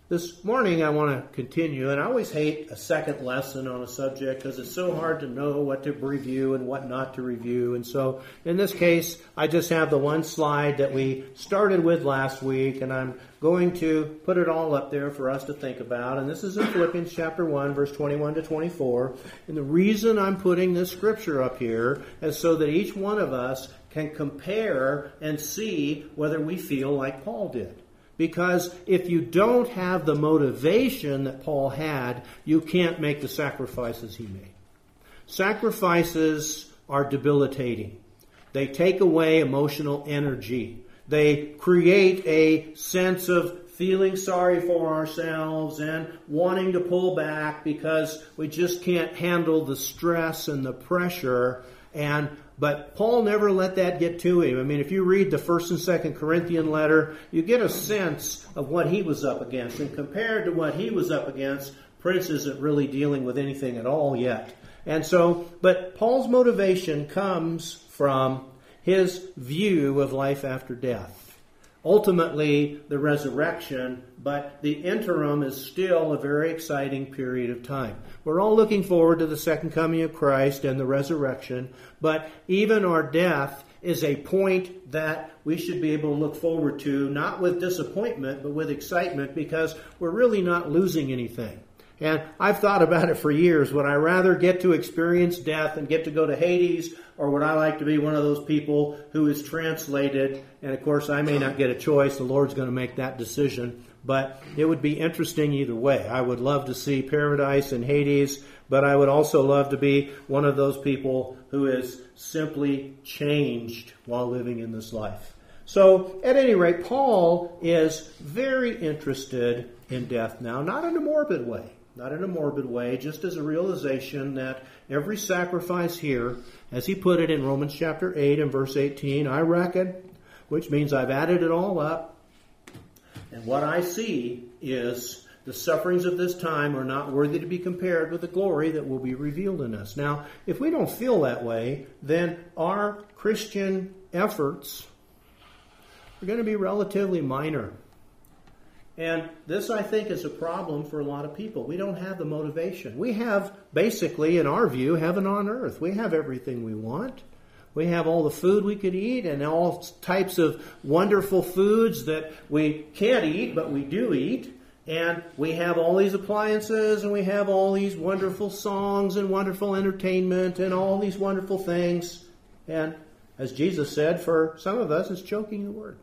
This morning I want to continue, and I always hate a second lesson on a subject because it's so hard to know what to review and what not to review. And so in this case, I just have the one slide that we started with last week, and I'm going to put it all up there for us to think about. And this is in Philippians chapter 1, verse 21 to 24. And the reason I'm putting this scripture up here is so that each one of us can compare and see whether we feel like Paul did. Because if you don't have the motivation that Paul had, you can't make the sacrifices he made. Sacrifices are debilitating. They take away emotional energy. They create a sense of feeling sorry for ourselves and wanting to pull back because we just can't handle the stress and the pressure. But Paul never let that get to him. I mean, if you read the 1st and 2nd Corinthian letter, you get a sense of what he was up against. And compared to what he was up against, Prince isn't really dealing with anything at all yet. But Paul's motivation comes from his view of life after death. Ultimately, the resurrection, but the interim is still a very exciting period of time. We're all looking forward to the second coming of Christ and the resurrection, but even our death is a point that we should be able to look forward to, not with disappointment, but with excitement, because we're really not losing anything. And I've thought about it for years. Would I rather get to experience death and get to go to Hades, or would I like to be one of those people who is translated? And of course, I may not get a choice. The Lord's going to make that decision. But it would be interesting either way. I would love to see paradise and Hades, but I would also love to be one of those people who is simply changed while living in this life. So, at any rate, Paul is very interested in death now, not in a morbid way. Not in a morbid way, just as a realization that every sacrifice here, as he put it in Romans chapter 8 and verse 18, I reckon, which means I've added it all up, and what I see is the sufferings of this time are not worthy to be compared with the glory that will be revealed in us. Now, if we don't feel that way, then our Christian efforts are going to be relatively minor. And this, I think, is a problem for a lot of people. We don't have the motivation. We have, basically, in our view, heaven on earth. We have everything we want. We have all the food we could eat and all types of wonderful foods that we can't eat, but we do eat. And we have all these appliances, and we have all these wonderful songs and wonderful entertainment and all these wonderful things. And as Jesus said, for some of us, it's choking the word.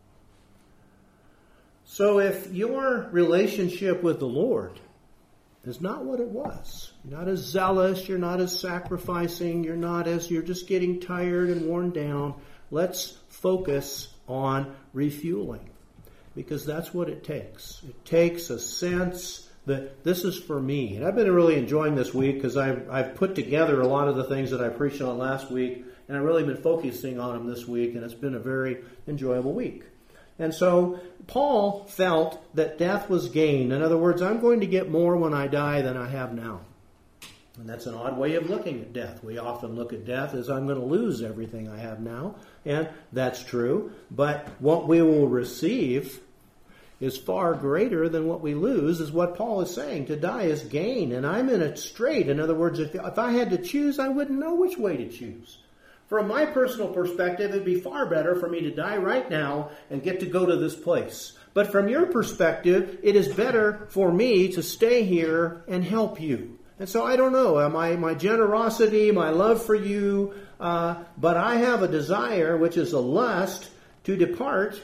So if your relationship with the Lord is not what it was, you're not as zealous, you're not as sacrificing, you're just getting tired and worn down, let's focus on refueling. Because that's what it takes. It takes a sense that this is for me. And I've been really enjoying this week because I've put together a lot of the things that I preached on last week, and I've really been focusing on them this week, and it's been a very enjoyable week. And so Paul felt that death was gain. In other words, I'm going to get more when I die than I have now. And that's an odd way of looking at death. We often look at death as I'm going to lose everything I have now. And that's true. But what we will receive is far greater than what we lose, is what Paul is saying. To die is gain. And I'm in a strait. In other words, if I had to choose, I wouldn't know which way to choose. From my personal perspective, it'd be far better for me to die right now and get to go to this place. But from your perspective, it is better for me to stay here and help you. And so I don't know, my generosity, my love for you, but I have a desire, which is a lust, to depart,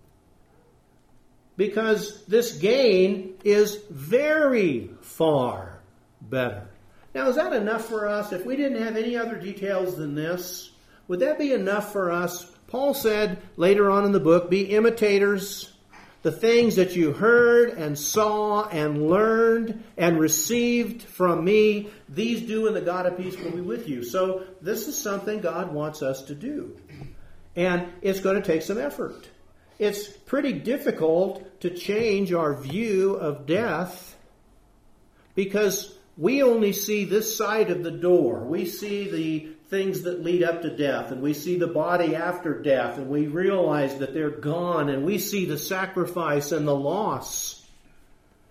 because this gain is very far better. Now, is that enough for us? If we didn't have any other details than this, would that be enough for us? Paul said later on in the book, be imitators. The things that you heard and saw and learned and received from me, these do, and the God of peace will be with you. So this is something God wants us to do. And it's going to take some effort. It's pretty difficult to change our view of death because we only see this side of the door. We see the things that lead up to death, and we see the body after death, and we realize that they're gone, and we see the sacrifice and the loss.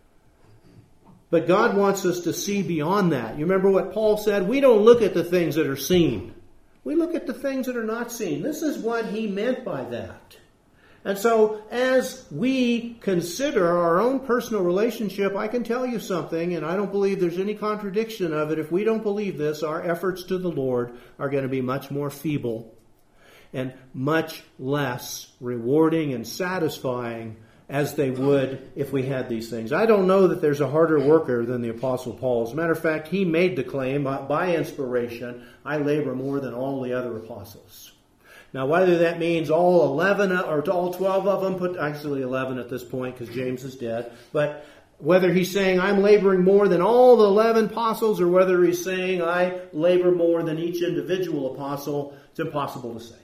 But God wants us to see beyond that. You remember what Paul said? We don't look at the things that are seen. We look at the things that are not seen. This is what he meant by that. And so, as we consider our own personal relationship, I can tell you something, and I don't believe there's any contradiction of it. If we don't believe this, our efforts to the Lord are going to be much more feeble and much less rewarding and satisfying as they would if we had these things. I don't know that there's a harder worker than the Apostle Paul. As a matter of fact, he made the claim by inspiration, I labor more than all the other apostles. Now, whether that means all 11 or all 12 of them, actually 11 at this point because James is dead, but whether he's saying I'm laboring more than all the 11 apostles or whether he's saying I labor more than each individual apostle, it's impossible to say.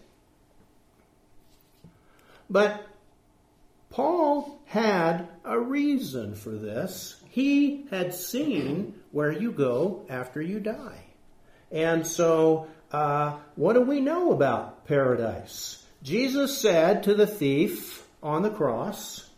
But Paul had a reason for this. He had seen where you go after you die. And so, what do we know about paradise? Jesus said to the thief on the cross,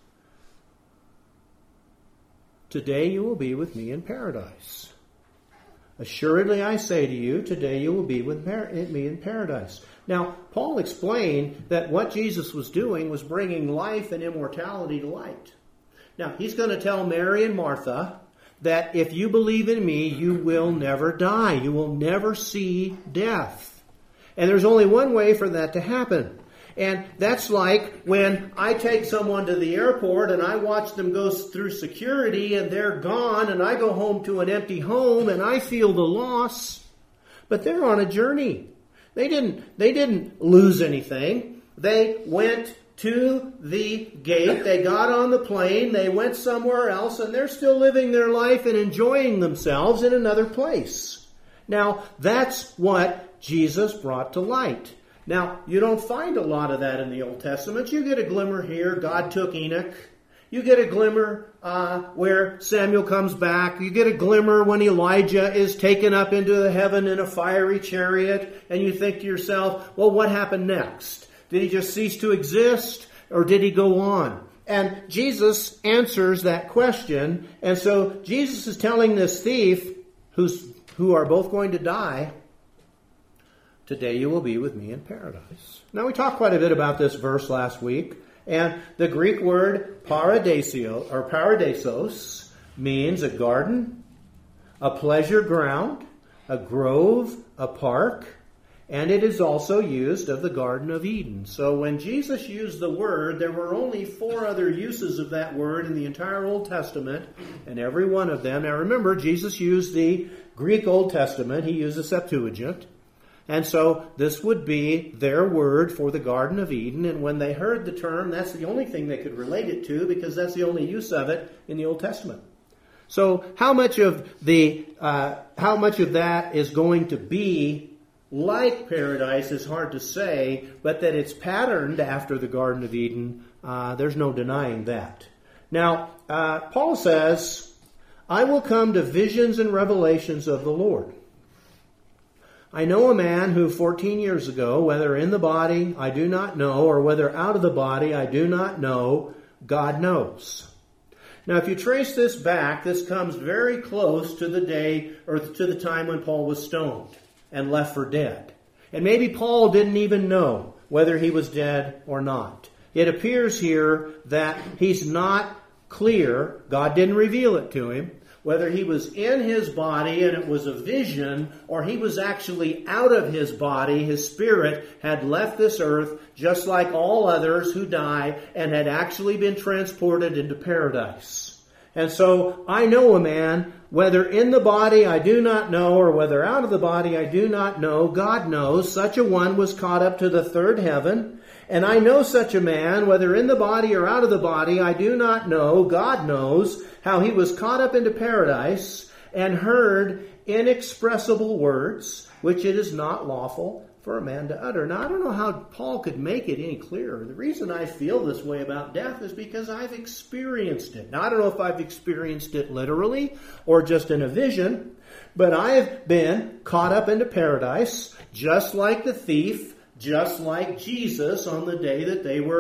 "Today you will be with me in paradise. Assuredly I say to you, today you will be with me in paradise." Now, Paul explained that what Jesus was doing was bringing life and immortality to light. Now, he's going to tell Mary and Martha that if you believe in me, you will never die. You will never see death. And there's only one way for that to happen. And that's like when I take someone to the airport and I watch them go through security and they're gone and I go home to an empty home and I feel the loss. But they're on a journey. They didn't lose anything. They went to the gate, they got on the plane, they went somewhere else, and they're still living their life and enjoying themselves in another place. Now, that's what Jesus brought to light. Now, you don't find a lot of that in the Old Testament. You get a glimmer here, God took Enoch. You get a glimmer where Samuel comes back. You get a glimmer when Elijah is taken up into the heaven in a fiery chariot, and you think to yourself, well, what happened next? Did he just cease to exist, or did he go on? And Jesus answers that question. And so Jesus is telling this thief, who are both going to die, today you will be with me in paradise. Now, we talked quite a bit about this verse last week. And the Greek word paradiso, or paradisos, means a garden, a pleasure ground, a grove, a park, and it is also used of the Garden of Eden. So when Jesus used the word, there were only 4 other uses of that word in the entire Old Testament, and every one of them. Now remember, Jesus used the Greek Old Testament. He used the Septuagint. And so this would be their word for the Garden of Eden. And when they heard the term, that's the only thing they could relate it to because that's the only use of it in the Old Testament. So how much of that is going to be like paradise is hard to say, but that it's patterned after the Garden of Eden, there's no denying that. Now, Paul says, I will come to visions and revelations of the Lord. I know a man who 14 years ago, whether in the body I do not know, or whether out of the body I do not know, God knows. Now, if you trace this back, this comes very close to the day, or to the time when Paul was stoned and left for dead. And maybe Paul didn't even know whether he was dead or not. It appears here that he's not clear, God didn't reveal it to him, whether he was in his body and it was a vision, or he was actually out of his body, his spirit had left this earth, just like all others who die, and had actually been transported into paradise. And so, I know a man, whether in the body I do not know, or whether out of the body I do not know, God knows, such a one was caught up to the third heaven. And I know such a man, whether in the body or out of the body, I do not know, God knows, how he was caught up into paradise and heard inexpressible words, which it is not lawful for a man to utter. Now, I don't know how Paul could make it any clearer. The reason I feel this way about death is because I've experienced it. Now, I don't know if I've experienced it literally or just in a vision, but I've been caught up into paradise, just like the thief, just like Jesus on the day that they were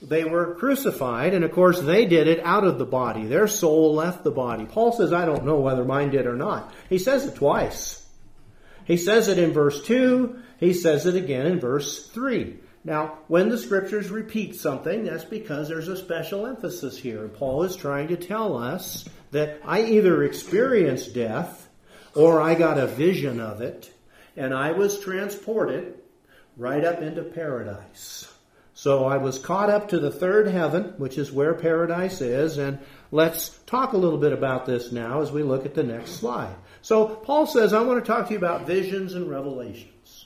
they were crucified, and of course they did it out of the body. Their soul left the body. Paul says, I don't know whether mine did or not. He says it twice. He says it in verse 2. He says it again in verse 3. Now, when the Scriptures repeat something, that's because there's a special emphasis here. Paul is trying to tell us that I either experienced death or I got a vision of it, and I was transported right up into paradise. So I was caught up to the third heaven, which is where paradise is, and let's talk a little bit about this now as we look at the next slide. So Paul says, I want to talk to you about visions and revelations.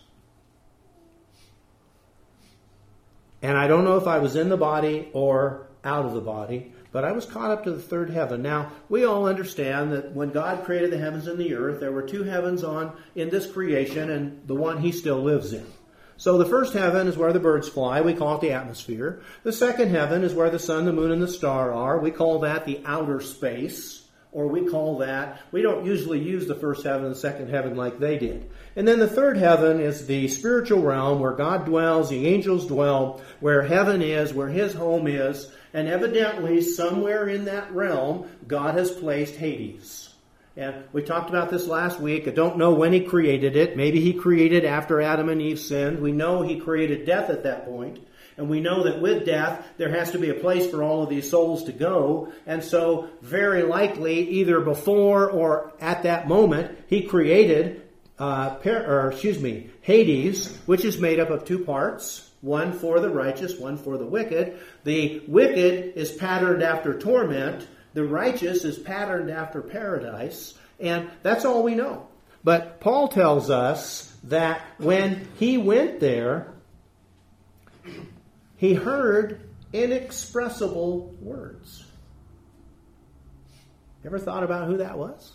And I don't know if I was in the body or out of the body, but I was caught up to the third heaven. Now, we all understand that when God created the heavens and the earth, there were two heavens in this creation, and the one he still lives in. So the first heaven is where the birds fly. We call it the atmosphere. The second heaven is where the sun, the moon, and the star are. We call that the outer space, or we don't usually use the first heaven and the second heaven like they did. And then the third heaven is the spiritual realm where God dwells, the angels dwell, where heaven is, where his home is. And evidently, somewhere in that realm, God has placed Hades. And we talked about this last week. I don't know when he created it. Maybe he created after Adam and Eve sinned. We know he created death at that point. And we know that with death, there has to be a place for all of these souls to go. And so, very likely, either before or at that moment, he created Hades, which is made up of two parts. One for the righteous, one for the wicked. The wicked is patterned after torment. The righteous is patterned after paradise. And that's all we know. But Paul tells us that when he went there, he heard inexpressible words. Ever thought about who that was?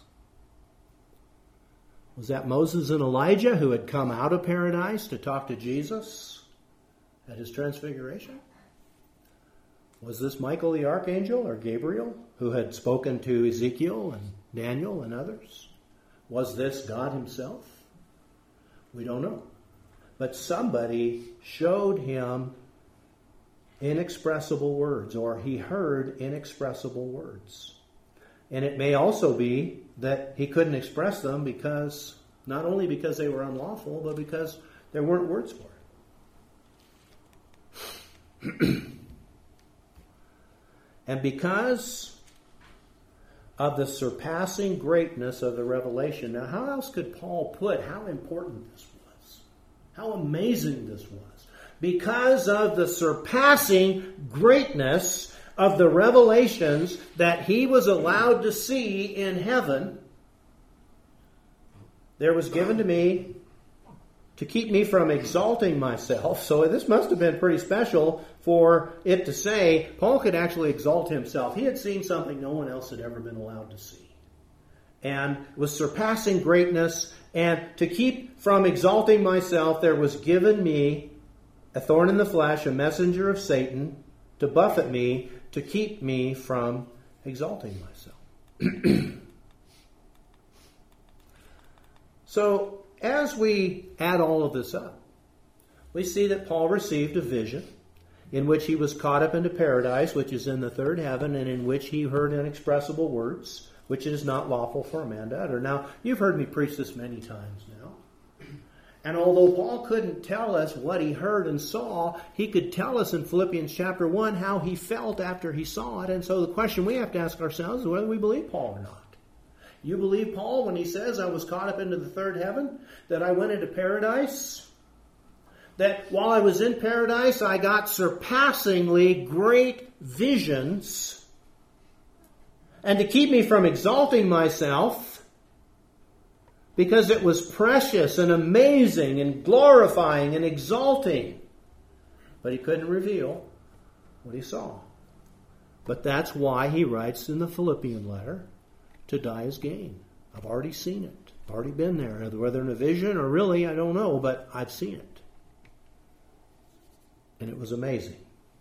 Was that Moses and Elijah who had come out of paradise to talk to Jesus at his transfiguration? Was this Michael the archangel or Gabriel who had spoken to Ezekiel and Daniel and others? Was this God himself? We don't know. But somebody showed him inexpressible words, or he heard inexpressible words. And it may also be that he couldn't express them not only because they were unlawful, but because there weren't words for it. And because of the surpassing greatness of the revelation. Now, how else could Paul put how important this was? How amazing this was? Because of the surpassing greatness of the revelations that he was allowed to see in heaven, there was given to me to keep me from exalting myself. So this must have been pretty special for it to say Paul could actually exalt himself. He had seen something no one else had ever been allowed to see. And with surpassing greatness, and to keep from exalting myself, there was given me a thorn in the flesh, a messenger of Satan, to buffet me, to keep me from exalting myself. So, as we add all of this up, we see that Paul received a vision in which he was caught up into paradise, which is in the third heaven, and in which he heard inexpressible words, which it is not lawful for a man to utter. Now, you've heard me preach this many times now. And although Paul couldn't tell us what he heard and saw, he could tell us in Philippians chapter 1 how he felt after he saw it. And so the question we have to ask ourselves is whether we believe Paul or not. You believe Paul when he says, I was caught up into the third heaven, that I went into paradise, that while I was in paradise, I got surpassingly great visions, and to keep me from exalting myself, because it was precious and amazing and glorifying and exalting. But he couldn't reveal what he saw. But that's why he writes in the Philippian letter, to die is gain. I've already seen it. I've already been there. Whether in a vision or really, I don't know, but I've seen it. And it was amazing.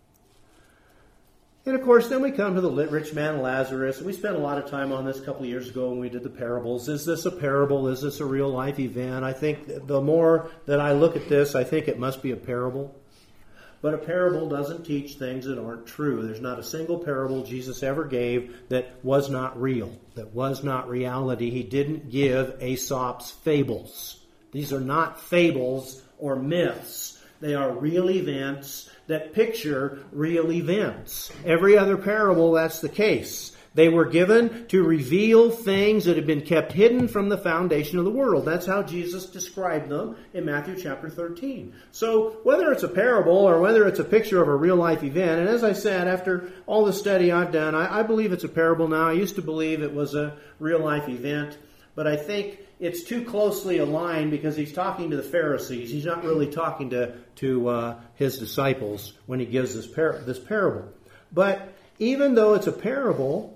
And of course, then we come to the rich man Lazarus. We spent a lot of time on this a couple of years ago when we did the parables. Is this a parable? Is this a real life event? I think the more that I look at this, I think it must be a parable. But a parable doesn't teach things that aren't true. There's not a single parable Jesus ever gave that was not real, that was not reality. He didn't give Aesop's fables. These are not fables or myths. They are real events that picture real events. Every other parable, that's the case. They were given to reveal things that had been kept hidden from the foundation of the world. That's how Jesus described them in Matthew chapter 13. So whether it's a parable or whether it's a picture of a real life event, and as I said, after all the study I've done, I believe it's a parable now. I used to believe it was a real life event, but I think it's too closely aligned because he's talking to the Pharisees. He's not really talking to his disciples when he gives this parable. But even though it's a parable,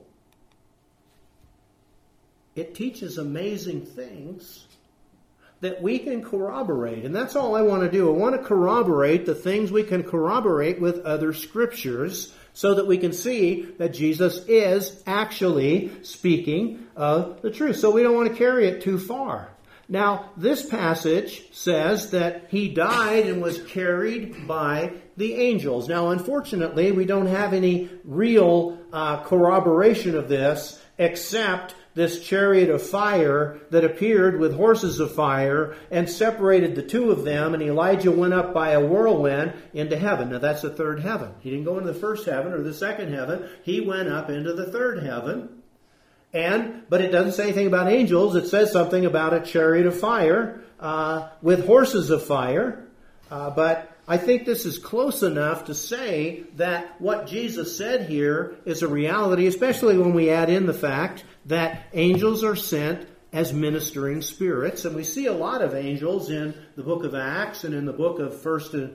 it teaches amazing things that we can corroborate. And that's all I want to do. I want to corroborate the things we can corroborate with other scriptures so that we can see that Jesus is actually speaking of the truth. So we don't want to carry it too far. Now, this passage says that he died and was carried by the angels. Now, unfortunately, we don't have any real corroboration of this except this chariot of fire that appeared with horses of fire and separated the two of them, and Elijah went up by a whirlwind into heaven. Now that's the third heaven. He didn't go into the first heaven or the second heaven. He went up into the third heaven. But it doesn't say anything about angels. It says something about a chariot of fire with horses of fire. But I think this is close enough to say that what Jesus said here is a reality, especially when we add in the fact that angels are sent as ministering spirits. And we see a lot of angels in the book of Acts and in the book of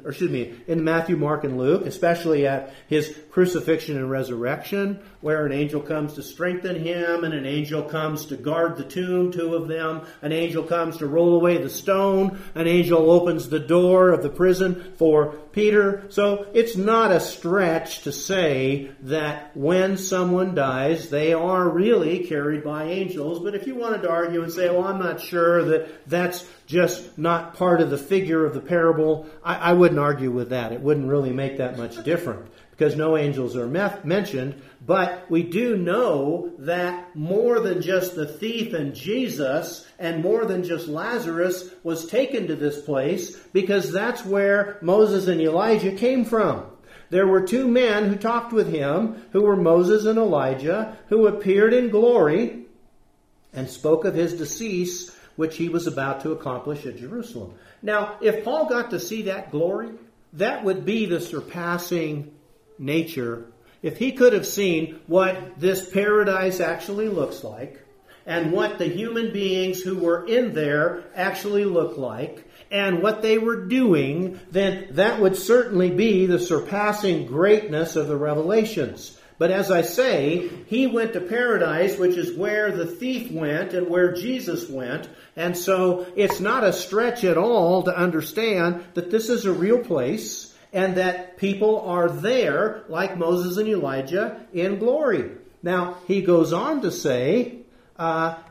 in Matthew, Mark, and Luke, especially at his crucifixion and resurrection, where an angel comes to strengthen him and an angel comes to guard the tomb, two of them. An angel comes to roll away the stone. An angel opens the door of the prison for Peter. So it's not a stretch to say that when someone dies, they are really carried by angels. But if you wanted to argue and say, well, I'm not sure that that's just not part of the figure of the parable, I wouldn't argue with that. It wouldn't really make that much difference because no angels are mentioned. But we do know that more than just the thief and Jesus and more than just Lazarus was taken to this place because that's where Moses and Elijah came from. There were two men who talked with him, who were Moses and Elijah, who appeared in glory and spoke of his decease, which he was about to accomplish at Jerusalem. Now, if Paul got to see that glory, that would be the surpassing nature. If he could have seen what this paradise actually looks like, and what the human beings who were in there actually look like, and what they were doing, then that would certainly be the surpassing greatness of the revelations. But as I say, he went to paradise, which is where the thief went and where Jesus went. And so it's not a stretch at all to understand that this is a real place and that people are there, like Moses and Elijah, in glory. Now, he goes on to say, and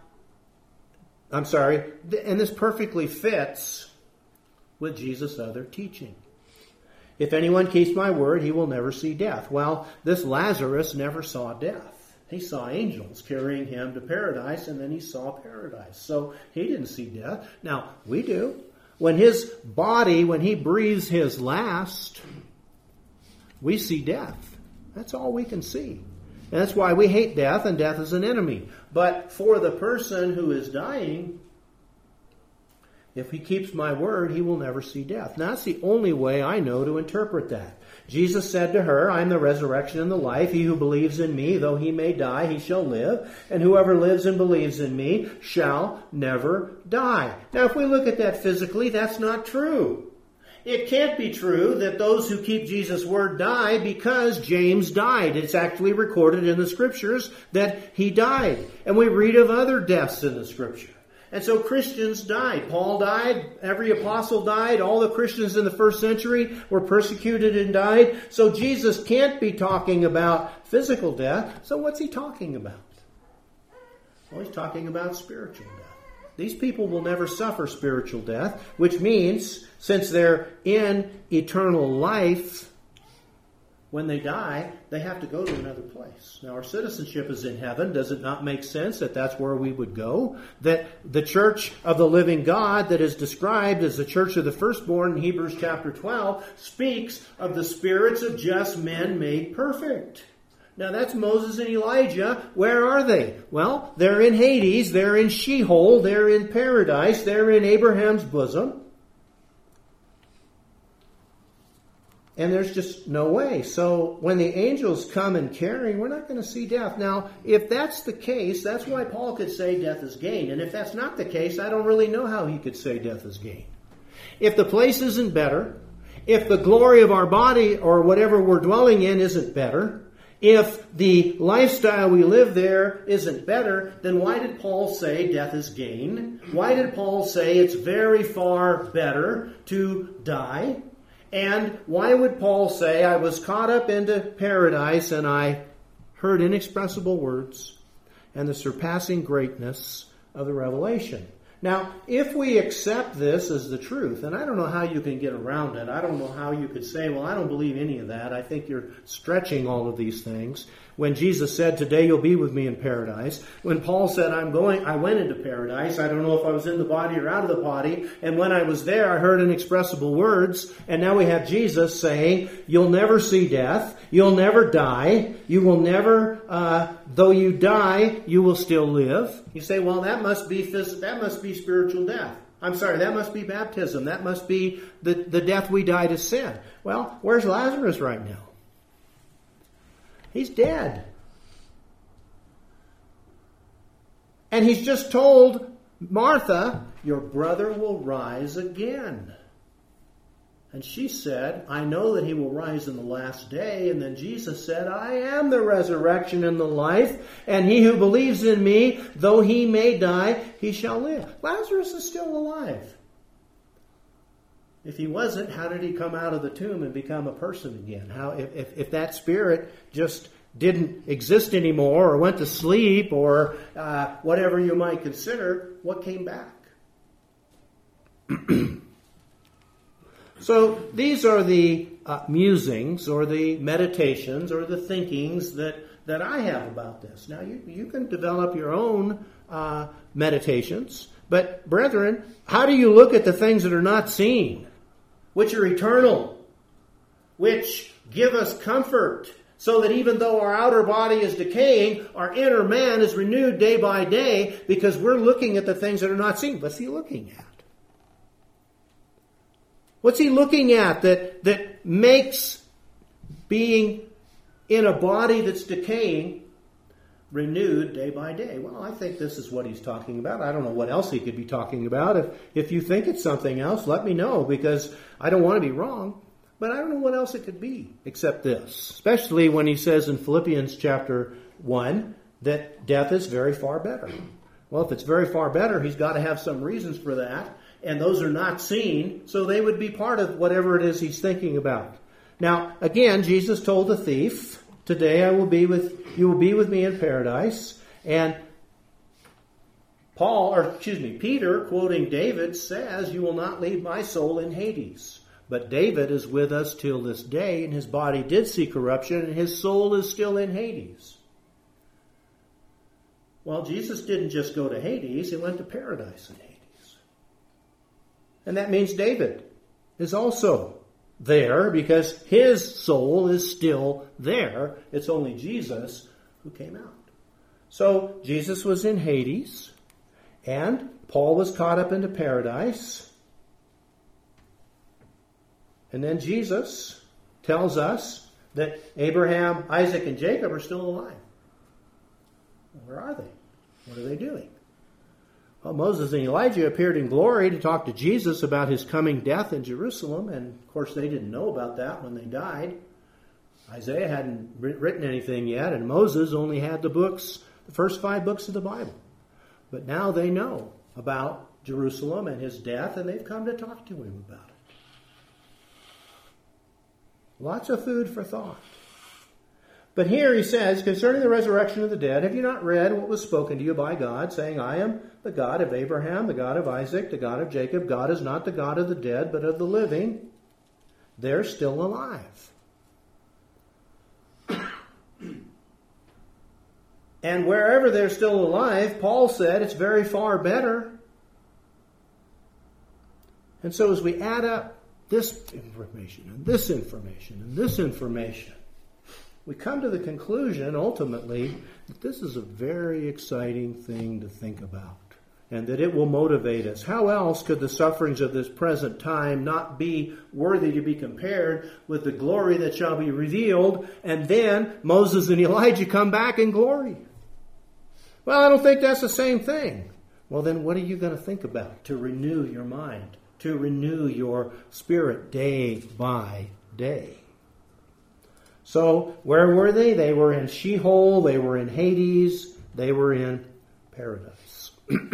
this perfectly fits with Jesus' other teaching. If anyone keeps my word, he will never see death. Well, this Lazarus never saw death. He saw angels carrying him to paradise, and then he saw paradise. So he didn't see death. Now, we do. When his body, when he breathes his last, we see death. That's all we can see. And that's why we hate death, and death is an enemy. But for the person who is dying, if he keeps my word, he will never see death. Now, that's the only way I know to interpret that. Jesus said to her, I am the resurrection and the life. He who believes in me, though he may die, he shall live. And whoever lives and believes in me shall never die. Now, if we look at that physically, that's not true. It can't be true that those who keep Jesus' word die because James died. It's actually recorded in the Scriptures that he died. And we read of other deaths in the Scripture. And so Christians died. Paul died. Every apostle died. All the Christians in the first century were persecuted and died. So Jesus can't be talking about physical death. So what's he talking about? Well, he's talking about spiritual death. These people will never suffer spiritual death, which means since they're in eternal life, when they die, they have to go to another place. Now, our citizenship is in heaven. Does it not make sense that that's where we would go? That the church of the living God that is described as the church of the firstborn in Hebrews chapter 12 speaks of the spirits of just men made perfect. Now, that's Moses and Elijah. Where are they? Well, they're in Hades. They're in Sheol. They're in paradise. They're in Abraham's bosom. And there's just no way. So when the angels come and carry, we're not going to see death. Now, if that's the case, that's why Paul could say death is gain. And if that's not the case, I don't really know how he could say death is gain. If the place isn't better, if the glory of our body or whatever we're dwelling in isn't better, if the lifestyle we live there isn't better, then why did Paul say death is gain? Why did Paul say it's very far better to die? And why would Paul say, I was caught up into paradise and I heard inexpressible words and the surpassing greatness of the revelation? Now, if we accept this as the truth, and I don't know how you can get around it. I don't know how you could say, well, I don't believe any of that. I think you're stretching all of these things. When Jesus said, today you'll be with me in paradise. When Paul said, I went into paradise. I don't know if I was in the body or out of the body. And when I was there, I heard inexpressible words. And now we have Jesus saying, you'll never see death. You'll never die. You will never, though you die, you will still live. You say, well, that must be spiritual death. I'm sorry, that must be baptism. That must be the death we die to sin. Well, where's Lazarus right now? He's dead. And he's just told Martha, your brother will rise again. And she said, I know that he will rise in the last day. And then Jesus said, I am the resurrection and the life. And he who believes in me, though he may die, he shall live. Lazarus is still alive. If he wasn't, how did he come out of the tomb and become a person again? How, if that spirit just didn't exist anymore or went to sleep or whatever you might consider, what came back? So these are the musings or the meditations or the thinkings that I have about this. Now, you can develop your own meditations. But, brethren, how do you look at the things that are not seen, which are eternal, which give us comfort, so that even though our outer body is decaying, our inner man is renewed day by day because we're looking at the things that are not seen? What's he looking at? What's he looking at that makes being in a body that's decaying renewed day by day? Well, I think this is what he's talking about. I don't know what else he could be talking about. If you think it's something else, let me know, because I don't want to be wrong. But I don't know what else it could be except this. Especially when he says in Philippians chapter 1 that death is very far better. Well, if it's very far better, he's got to have some reasons for that. And those are not seen, so they would be part of whatever it is he's thinking about. Now, again, Jesus told the thief, today you will be with me in paradise. And Peter, quoting David, says, you will not leave my soul in Hades. But David is with us till this day, and his body did see corruption, and his soul is still in Hades. Well, Jesus didn't just go to Hades, he went to paradise in Hades. And that means David is also there because his soul is still there. It's only Jesus who came out. So Jesus was in Hades, and Paul was caught up into paradise. And then Jesus tells us that Abraham, Isaac, and Jacob are still alive. Where are they? What are they doing? Well, Moses and Elijah appeared in glory to talk to Jesus about his coming death in Jerusalem. And, of course, they didn't know about that when they died. Isaiah hadn't written anything yet, and Moses only had the first 5 books of the Bible. But now they know about Jerusalem and his death, and they've come to talk to him about it. Lots of food for thought. But here he says, concerning the resurrection of the dead, have you not read what was spoken to you by God, saying, I am the God of Abraham, the God of Isaac, the God of Jacob. God is not the God of the dead, but of the living. They're still alive. And wherever they're still alive, Paul said it's very far better. And so as we add up this information and this information and this information, we come to the conclusion, ultimately, that this is a very exciting thing to think about and that it will motivate us. How else could the sufferings of this present time not be worthy to be compared with the glory that shall be revealed, and then Moses and Elijah come back in glory? Well, I don't think that's the same thing. Well, then what are you going to think about to renew your mind, to renew your spirit day by day? So, where were they? They were in Sheol, they were in Hades, they were in paradise.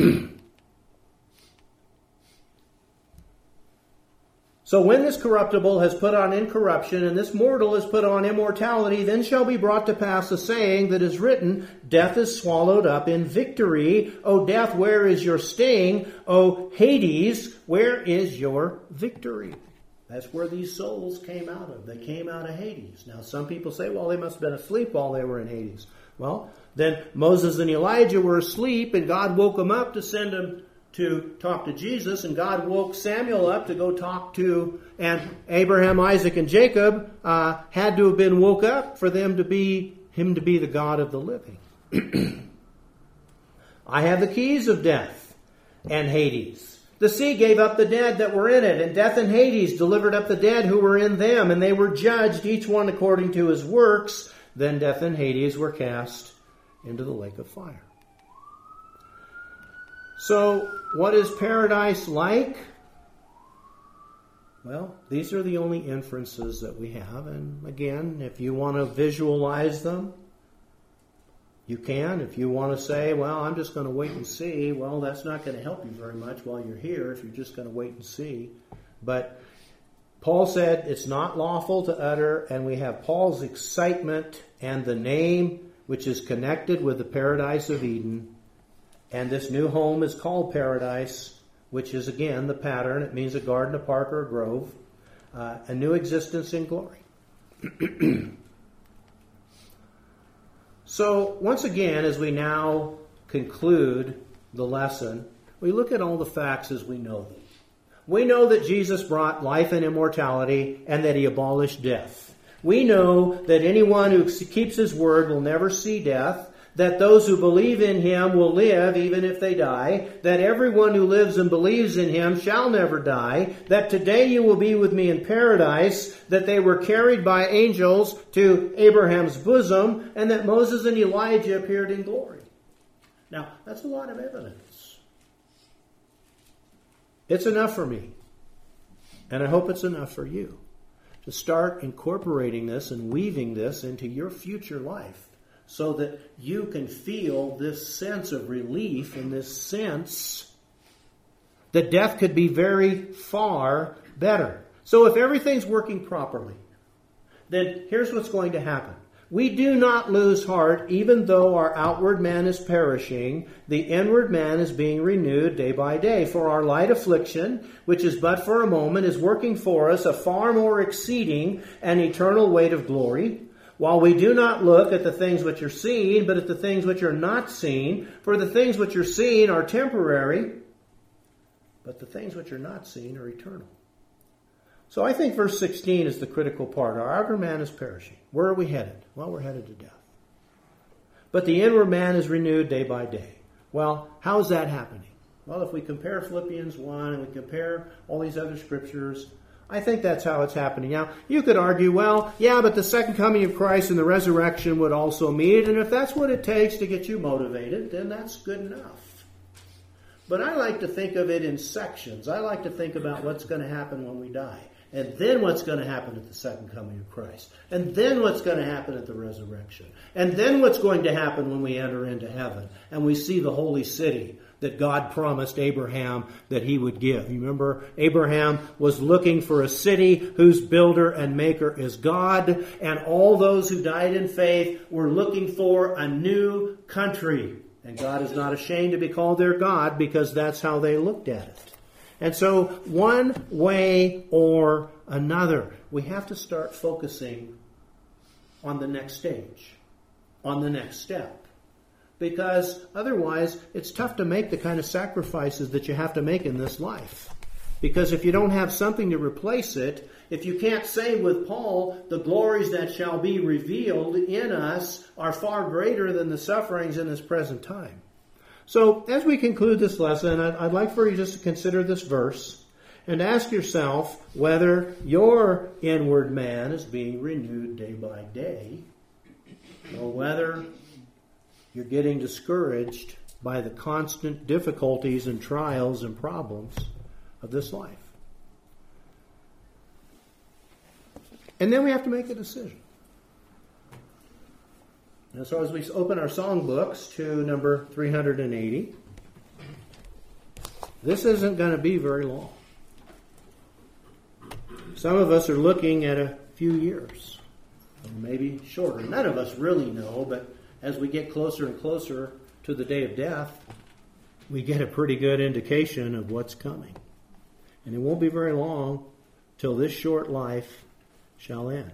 So when this corruptible has put on incorruption, and this mortal has put on immortality, then shall be brought to pass the saying that is written, Death is swallowed up in victory. O death, where is your sting? O Hades, where is your victory? That's where these souls came out of. They came out of Hades. Now, some people say, well, they must have been asleep while they were in Hades. Well, then Moses and Elijah were asleep, and God woke them up to send them to talk to Jesus, and God woke Samuel up to go talk to, and Abraham, Isaac, and Jacob had to have been woke up for him to be the God of the living. I have the keys of death and Hades. The sea gave up the dead that were in it, and death and Hades delivered up the dead who were in them, and they were judged, each one according to his works. Then death and Hades were cast into the lake of fire. So, what is paradise like? Well, these are the only inferences that we have. And again, if you want to visualize them, you can. If you want to say, well, I'm just going to wait and see, well, that's not going to help you very much while you're here if you're just going to wait and see. But Paul said it's not lawful to utter, and we have Paul's excitement and the name which is connected with the paradise of Eden. And this new home is called paradise, which is, again, the pattern. It means a garden, a park, or a grove. A new existence in glory. So, once again, as we now conclude the lesson, we look at all the facts as we know them. We know that Jesus brought life and immortality and that he abolished death. We know that anyone who keeps his word will never see death, that those who believe in him will live even if they die, that everyone who lives and believes in him shall never die, that today you will be with me in paradise, that they were carried by angels to Abraham's bosom, and that Moses and Elijah appeared in glory. Now, that's a lot of evidence. It's enough for me, and I hope it's enough for you, to start incorporating this and weaving this into your future life, so that you can feel this sense of relief and this sense that death could be very far better. So if everything's working properly, then here's what's going to happen. We do not lose heart, even though our outward man is perishing. The inward man is being renewed day by day. For our light affliction, which is but for a moment, is working for us a far more exceeding and eternal weight of glory. While we do not look at the things which are seen, but at the things which are not seen. For the things which are seen are temporary, but the things which are not seen are eternal. So I think verse 16 is the critical part. Our outer man is perishing. Where are we headed? Well, we're headed to death. But the inward man is renewed day by day. Well, how is that happening? Well, if we compare Philippians 1 and we compare all these other scriptures, I think that's how it's happening. Now, you could argue, well, yeah, but the second coming of Christ and the resurrection would also meet, and if that's what it takes to get you motivated, then that's good enough. But I like to think of it in sections. I like to think about what's going to happen when we die, and then what's going to happen at the second coming of Christ, and then what's going to happen at the resurrection, and then what's going to happen when we enter into heaven and we see the holy city that God promised Abraham that he would give. You remember, Abraham was looking for a city whose builder and maker is God, and all those who died in faith were looking for a new country. And God is not ashamed to be called their God, because that's how they looked at it. And so, one way or another, we have to start focusing on the next stage, on the next step. Because otherwise, it's tough to make the kind of sacrifices that you have to make in this life. Because if you don't have something to replace it, if you can't say with Paul, the glories that shall be revealed in us are far greater than the sufferings in this present time. So, as we conclude this lesson, I'd like for you just to consider this verse and ask yourself whether your inward man is being renewed day by day, or whether you're getting discouraged by the constant difficulties and trials and problems of this life. And then we have to make a decision. And so as we open our songbooks to number 380, this isn't going to be very long. Some of us are looking at a few years, or maybe shorter. None of us really know, but as we get closer and closer to the day of death, we get a pretty good indication of what's coming. And it won't be very long till this short life shall end.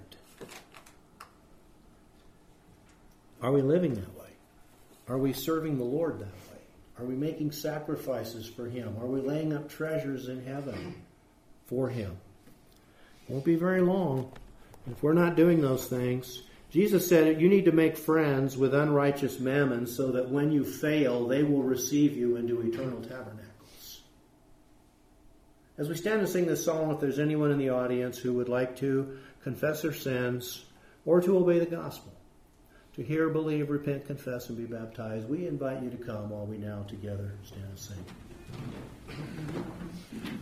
Are we living that way? Are we serving the Lord that way? Are we making sacrifices for Him? Are we laying up treasures in heaven for Him? It won't be very long. If we're not doing those things, Jesus said you need to make friends with unrighteous mammon so that when you fail, they will receive you into eternal tabernacles. As we stand and sing this song, if there's anyone in the audience who would like to confess their sins or to obey the gospel, to hear, believe, repent, confess, and be baptized, we invite you to come while we now together stand and sing.